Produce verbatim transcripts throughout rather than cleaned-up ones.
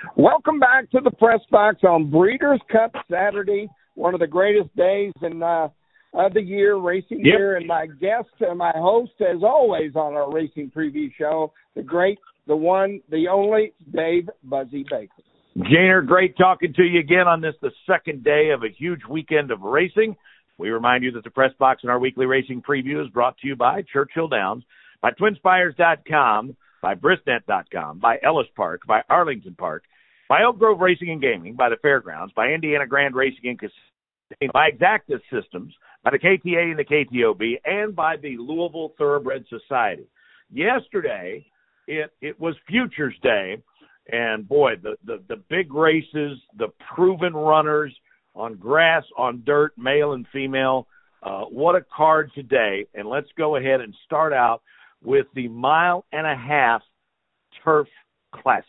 Welcome back to the Press Box on Breeders' Cup Saturday, one of the greatest days in uh, of the year, racing Yep. year. And my guest and my host, as always, on our racing preview show, the great, the one, the only, Dave Buzzy Baker. Janer, great talking to you again on this, the second day of a huge weekend of racing. We remind you that the Press Box and our weekly racing preview is brought to you by Churchill Downs, by Twin Spires dot com, by Brisnet dot com, by Ellis Park, by Arlington Park, by Elk Grove Racing and Gaming, by the Fairgrounds, by Indiana Grand Racing and Casino, by Exacta Systems, by the K T A and the K T O B, and by the Louisville Thoroughbred Society. Yesterday, it, it was Futures Day, and boy, the, the, the big races, the proven runners on grass, on dirt, male and female, uh, what a card today. And let's go ahead and start out with the mile and a half Turf Classic.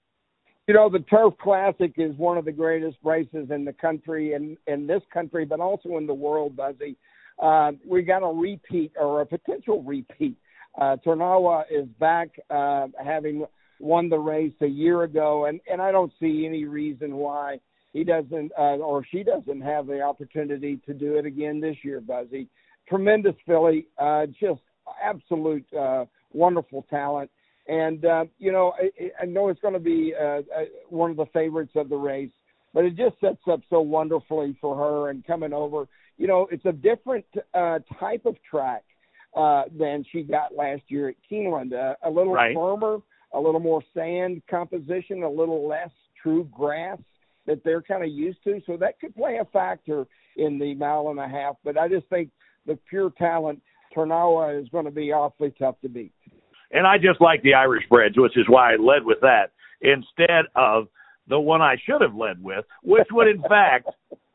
You know, the Turf Classic is one of the greatest races in the country, and in this country, but also in the world, Buzzy. Uh, we got a repeat, or a potential repeat. Uh, Tornawa is back, uh, having won the race a year ago, and, and I don't see any reason why he doesn't, uh, or she doesn't have the opportunity to do it again this year, Buzzy. Tremendous filly, uh, just absolute uh, wonderful talent. And, uh, you know, I, I know it's going to be uh, one of the favorites of the race, but it just sets up so wonderfully for her and coming over. You know, it's a different uh, type of track uh, than she got last year at Keeneland. Uh, a little right. firmer, a little more sand composition, a little less true grass that they're kind of used to. So that could play a factor in the mile and a half. But I just think the pure talent, Tornawa, is going to be awfully tough to beat. And I just like the Irish Breds, which is why I led with that instead of the one I should have led with, which would, in fact,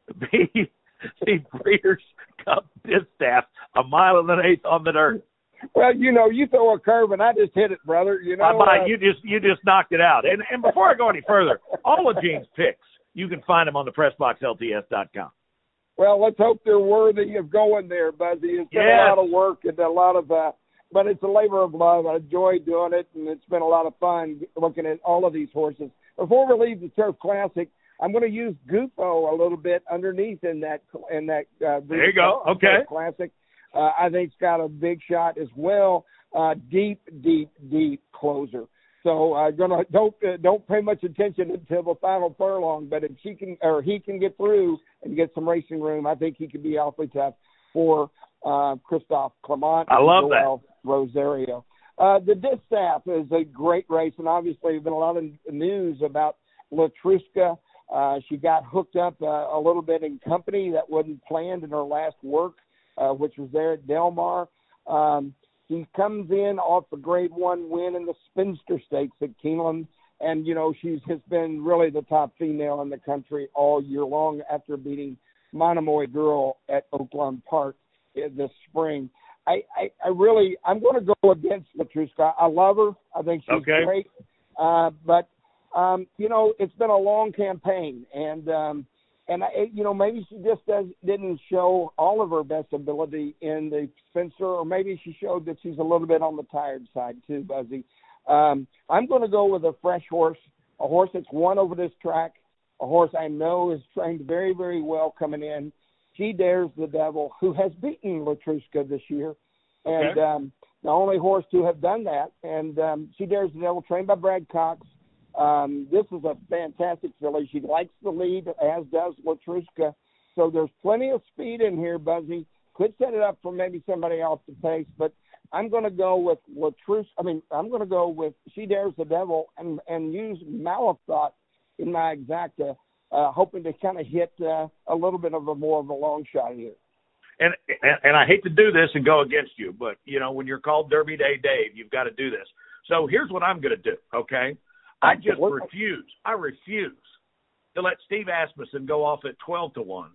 be the Breeders' Cup Distaff, a mile and an eighth on the dirt. Well, you know, you throw a curve, and I just hit it, brother. You know, uh, uh, you just you just knocked it out. And and before I go any further, all of Gene's picks, you can find them on the press box L T S dot com. Well, let's hope they're worthy of going there, Buzzy. It's been yes. a lot of work and a lot of, uh, but it's a labor of love. I enjoy doing it, and it's been a lot of fun looking at all of these horses. Before we leave the Turf Classic, I'm going to use Gufo a little bit underneath in that in that. Uh, there you go. Okay. Turf Classic. Uh, I think it's got a big shot as well. Uh, deep, deep, deep closer. So uh, gonna don't uh, don't pay much attention until the final furlong. But if she can or he can get through and get some racing room, I think he could be awfully tough for uh, Christophe Clement. I love and Joel Rosario. Uh, the Distaff is a great race, and obviously there's been a lot of news about Latruska. Uh, she got hooked up uh, a little bit in company that wasn't planned in her last work, uh, which was there at Del Mar. Um, He comes in off a grade one win in the Spinster Stakes at Keeneland. And, you know, she's has been really the top female in the country all year long after beating Monomoy Girl at Oakland Park this spring. I, I, I really, I'm going to go against Latruska. I love her. I think she's okay. great. Uh, but, um, you know, it's been a long campaign. And, um, And, I, you know, maybe she just does, didn't show all of her best ability in the Spencer, or maybe she showed that she's a little bit on the tired side too, Buzzy. Um, I'm going to go with a fresh horse, a horse that's won over this track, a horse I know is trained very, very well coming in. She Dares the Devil, who has beaten Latruska this year, and okay. um, the only horse to have done that. And um, She Dares the Devil, trained by Brad Cox. Um, this is a fantastic filly. She likes the lead, as does Latruska. So there's plenty of speed in here, Buzzy. Could set it up for maybe somebody else to pace, but I'm going to go with Latruska. I mean, I'm going to go with She Dares the Devil and, and use Malethought in my exacta, uh, hoping to kind of hit uh, a little bit of a more of a long shot here. And, and and I hate to do this and go against you, but, you know, when you're called Derby Day Dave, you've got to do this. So here's what I'm going to do, okay? I just refuse. I refuse to let Steve Asmussen go off at twelve to one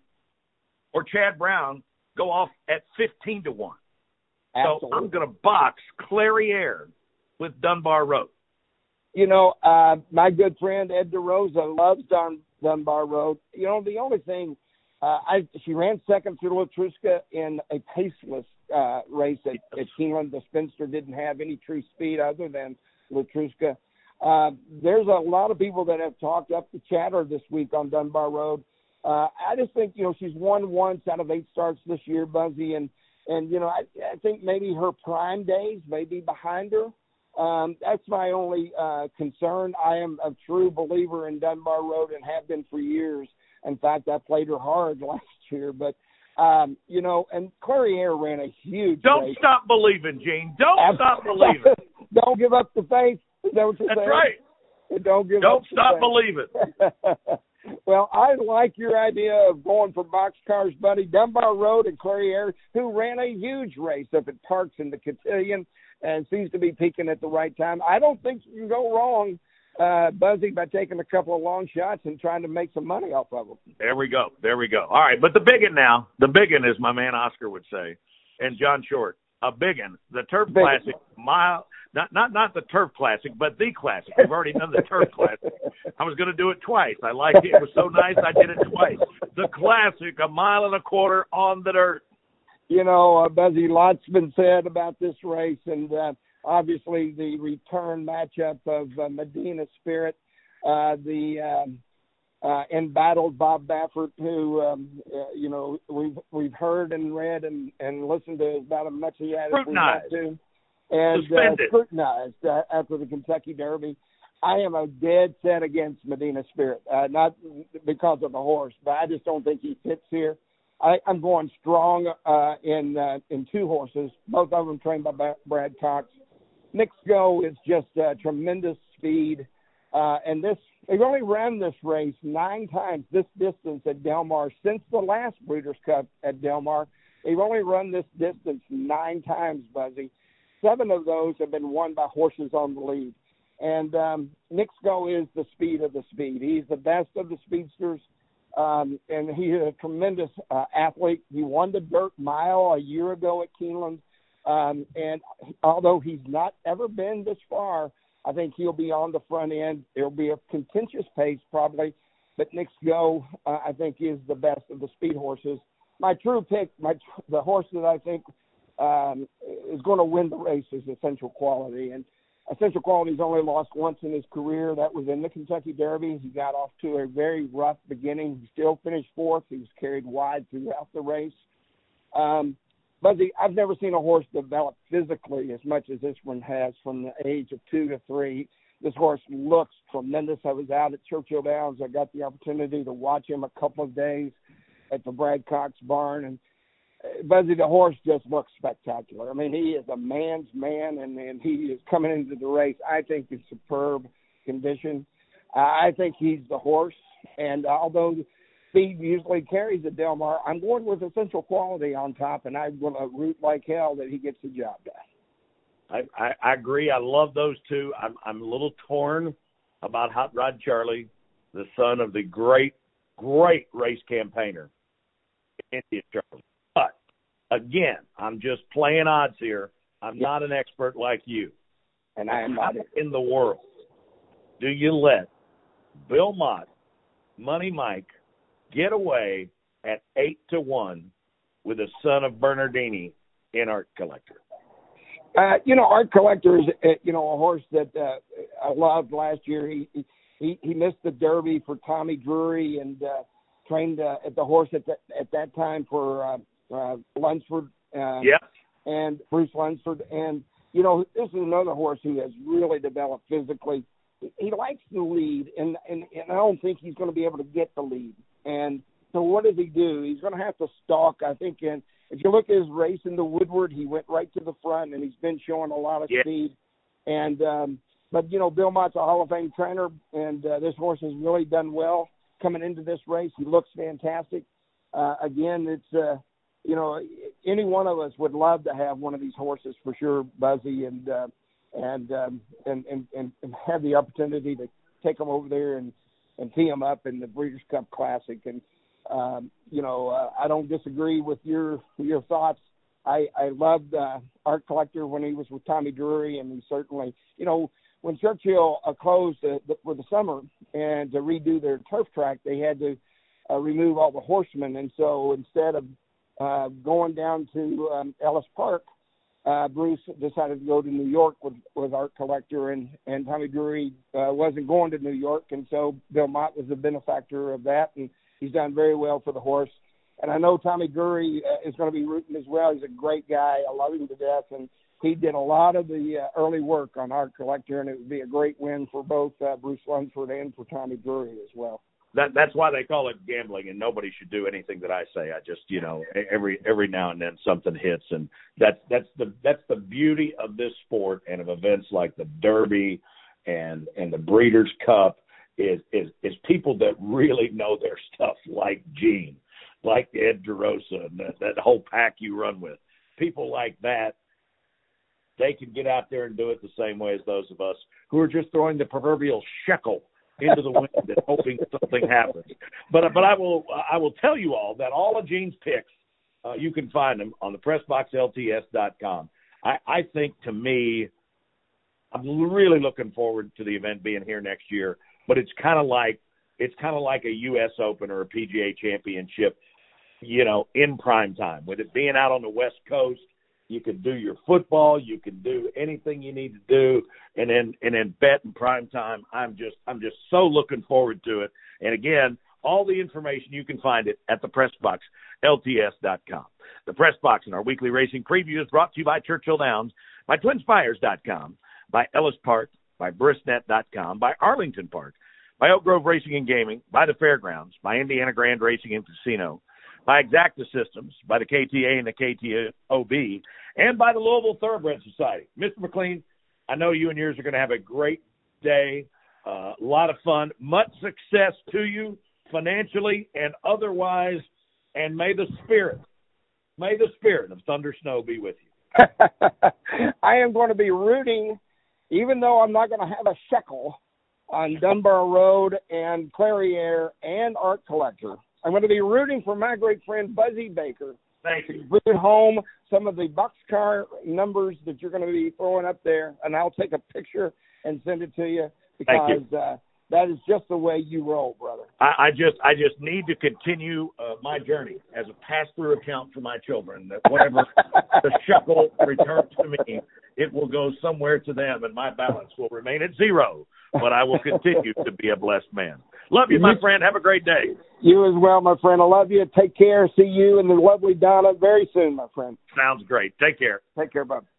or Chad Brown go off at fifteen to one. Absolutely. So I'm going to box Clairiere with Dunbar Road. You know, uh, my good friend Ed DeRosa loves Dun- Dunbar Road. You know, the only thing, uh, I she ran second to Latruska in a paceless uh, race at, at Keeneland. The Spinster didn't have any true speed other than Latruska. Uh, there's a lot of people that have talked up the chatter this week on Dunbar Road. Uh, I just think, you know, she's won once out of eight starts this year, Buzzy, and, and you know, I, I think maybe her prime days may be behind her. Um, that's my only uh, concern. I am a true believer in Dunbar Road and have been for years. In fact, I played her hard last year, but Um, you know, and Clairiere ran a huge Don't race. stop believing, Gene. Don't stop believing. Don't give up the faith. Is that what you're That's saying? right. Don't give Don't up the stop faith. believing. Well, I like your idea of going for boxcars, buddy. Dunbar Road and Clairiere, who ran a huge race up at Parks in the Cotillion and seems to be peaking at the right time. I don't think you can go wrong, uh, Buzzy, by taking a couple of long shots and trying to make some money off of them. There we go. There we go. All right, but the biggin now, the biggin, as my man Oscar would say, and John Short, a biggin, the Turf Biggin. Classic, mile, not not not the Turf Classic, but the Classic. We've already done the Turf Classic. I was going to do it twice. I liked it. It was so nice I did it twice. The Classic, a mile and a quarter on the dirt. You know, uh, Buzzy, lots been said about this race, and uh, obviously the return matchup of uh, Medina Spirit, uh, the um, uh, embattled Bob Baffert, who um, uh, you know we've we've heard and read and, and listened to about as much as he had as we got to, and uh, scrutinized uh, after the Kentucky Derby. I am a dead set against Medina Spirit, uh, not because of the horse, but I just don't think he fits here. I, I'm going strong uh, in uh, in two horses, both of them trained by ba- Brad Cox. Nick's Go is just uh, tremendous speed, uh, and this they've only run this race nine times this distance at Del Mar since the last Breeders' Cup at Del Mar. They've only run this distance nine times, Buzzy. Seven of those have been won by horses on the lead, and um, Nick's Go is the speed of the speed. He's the best of the speedsters. Um, and he is a tremendous uh, athlete. He won the dirt mile a year ago at Keeneland. Um, and although he's not ever been this far, I think he'll be on the front end. It'll be a contentious pace probably, but Nick's Go, uh, I think, is the best of the speed horses. My true pick, my the horse that I think um, is going to win the race is Essential Quality. And Essential Quality's only lost once in his career. That was in the Kentucky Derby. He got off to a very rough beginning. He still finished fourth. He was carried wide throughout the race. Um, but the, I've never seen a horse develop physically as much as this one has from the age of two to three. This horse looks tremendous. I was out at Churchill Downs. I got the opportunity to watch him a couple of days at the Brad Cox barn, and Buzzy, the horse just looks spectacular. I mean, he is a man's man, and, and he is coming into the race, I think, in superb condition. Uh, I think he's the horse, and although speed usually carries at Del Mar, I'm going with Essential Quality on top, and I'm going to root like hell that he gets the job done. I, I, I agree. I love those two. I'm, I'm a little torn about Hot Rod Charlie, the son of the great, great race campaigner, India Charlie. But, again, I'm just playing odds here. I'm not an expert like you. And I am not in the world. Do you let Bill Mott, Money Mike, get away at eight to one with the son of Bernardini in Art Collector? Uh, you know, Art Collector is, uh, you know, a horse that uh, I loved last year. He, he he missed the Derby for Tommy Drury and uh, trained uh, at the horse at that, at that time for uh, uh, Lunsford. Uh, yep. And Bruce Lunsford. And, you know, this is another horse who has really developed physically. He, he likes the lead, and, and, and I don't think he's going to be able to get the lead. And so what does he do? He's going to have to stalk, I think. And if you look at his race in the Woodward, he went right to the front, and he's been showing a lot of yep. speed. And um, but, you know, Bill Mott's a Hall of Fame trainer, and uh, this horse has really done well coming into this race. He looks fantastic. Uh, again, it's uh, – you know, any one of us would love to have one of these horses for sure, Buzzy, and uh, and, um, and and and and have the opportunity to take them over there and, and tee them up in the Breeders' Cup Classic. And um, you know, uh, I don't disagree with your your thoughts. I I loved uh, Art Collector when he was with Tommy Drury, and he certainly, you know, when Churchill uh, closed uh, the, for the summer and to redo their turf track, they had to uh, remove all the horsemen, and so instead of Uh, going down to um, Ellis Park, uh, Bruce decided to go to New York with, with Art Collector, and, and Tommy Drury uh, wasn't going to New York, and so Bill Mott was the benefactor of that, and he's done very well for the horse. And I know Tommy Drury uh, is going to be rooting as well. He's a great guy. I love him to death, and he did a lot of the uh, early work on Art Collector, and it would be a great win for both uh, Bruce Lunsford and for Tommy Drury as well. That that's why they call it gambling, and nobody should do anything that I say. I just, you know, every every now and then something hits, and that's that's the that's the beauty of this sport and of events like the Derby and and the Breeders' Cup is is is people that really know their stuff, like Gene, like Ed DeRosa, and that, that whole pack you run with. People like that, they can get out there and do it the same way as those of us who are just throwing the proverbial shekel into the wind and hoping something happens. But but I will I will tell you all that all of Gene's picks, uh, you can find them on the press box L T S dot com. I, I think, to me, I'm really looking forward to the event being here next year. But it's kind of like it's kind of like a U S Open or a P G A Championship, you know, in prime time. With it being out on the West Coast, you can do your football, you can do anything you need to do, and then and then bet in prime time. I'm just I'm just so looking forward to it. And again, all the information you can find it at the press box L T S dot com. The Press Box and our weekly racing preview is brought to you by Churchill Downs, by Twin Spires dot com, by Ellis Park, by Brisnet dot com, by Arlington Park, by Oak Grove Racing and Gaming, by the Fairgrounds, by Indiana Grand Racing and Casino, by Exacta Systems, by the K T A and the K T O B, and by the Louisville Thoroughbred Society. Mister McLean, I know you and yours are going to have a great day, uh, a lot of fun, much success to you financially and otherwise, and may the spirit, may the spirit of Thunder Snow be with you. I am going to be rooting, even though I'm not going to have a shekel, on Dunbar Road and Clariere and Art Collector. I'm going to be rooting for my great friend Buzzy Baker. Thank you. Bring home some of the boxcar numbers that you're going to be throwing up there, and I'll take a picture and send it to you because you. Uh, that is just the way you roll, brother. I, I just I just need to continue uh, my journey as a pass-through account for my children, that whatever the shekel returns to me, it will go somewhere to them, and my balance will remain at zero, but I will continue to be a blessed man. Love you, my friend. Have a great day. You as well, my friend. I love you. Take care. See you and the lovely Donna very soon, my friend. Sounds great. Take care. Take care, bud.